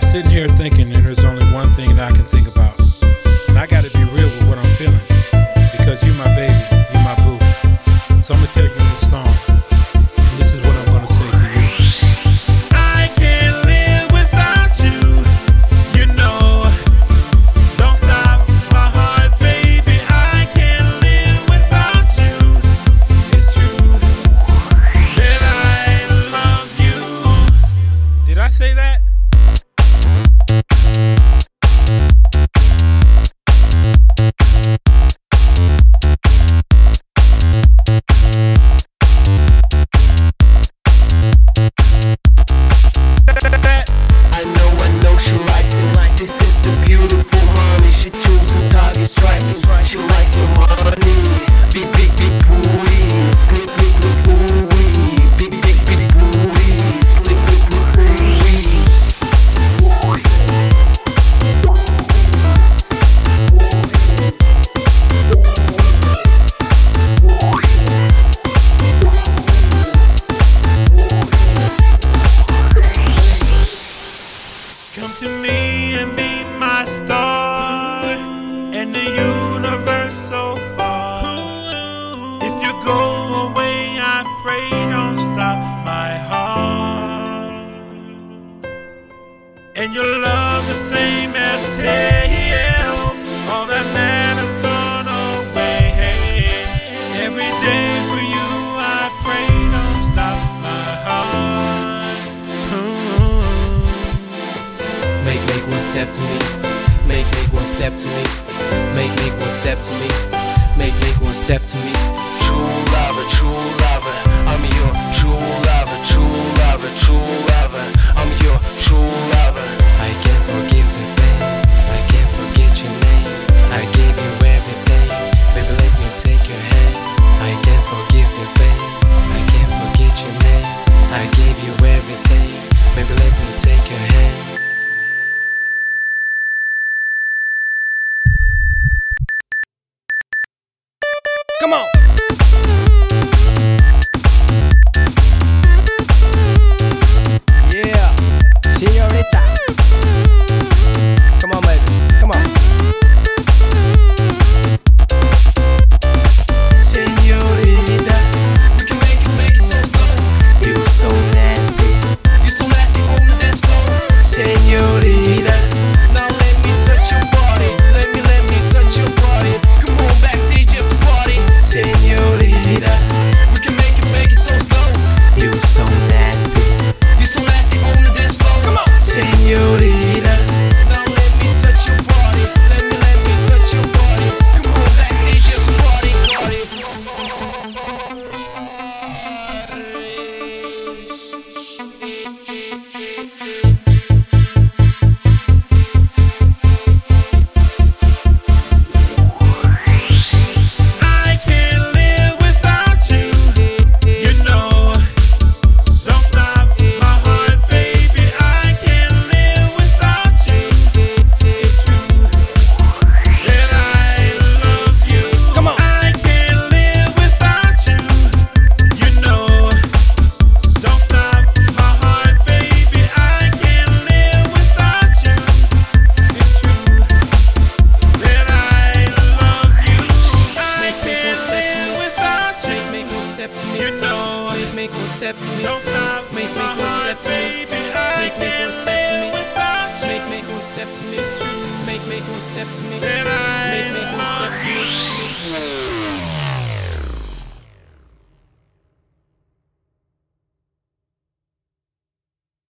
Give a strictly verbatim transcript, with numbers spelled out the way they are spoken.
sitting here thinking, and there's only one thing that I can think about. And I gotta be real with what I'm feeling. Because you my baby, you my boo. So I'm gonna tell you this song. And this is what I'm gonna say to you. I can't live without you, you know. Don't stop my heart, baby. I can't live without you. It's true that I love you. Did I say that? Come to me and be my star, and the universe so far. If you go away, I pray don't stop my heart. And your love the same as tell, all that man has gone away. Every day for you, I pray don't stop my heart. Ooh. Make, make one step to me. Make, make one step to me. Make, make one step to me. Make, make one step to me. True lover, true lover. I'm your true lover, true lover, true lover. I'm your true lover. I can't forgive the pain. I can't forget your name. I gave you everything. Baby, let me take your hand. I can't forgive the pain. I can't forget your name. I gave you everything. Baby, let me take your hand. Come on. Yeah, señorita. Come on, baby. Come on. Señorita, we can make it, make it so slow. You so nasty. You're so nasty on the dance floor. Señorita. Now let me touch your body. Let me, let me touch your body. Come on backstage at the party. Señorita. We can make it, make it so slow. You so nasty. You're so nasty on the dance floor. Come on. Señorita. Now let me touch your body. Let me, let me touch your body. Come on backstage at the party. Party. I can't live without you, you know. Don't stop my heart, baby. I can't live without you. It's true that I love you. Come on. I can't live without you, you know. Don't stop my heart, baby. I can't live without you. It's true that I love you. I can't live without you. Make, make one step to me. You know, Make, make one step to me. don't stop Make, my make one heart, step to me. baby. I Make, make can't one step to me. live without you. Make, make one step to me. Make, make one step to me. That I Make, make one step to me.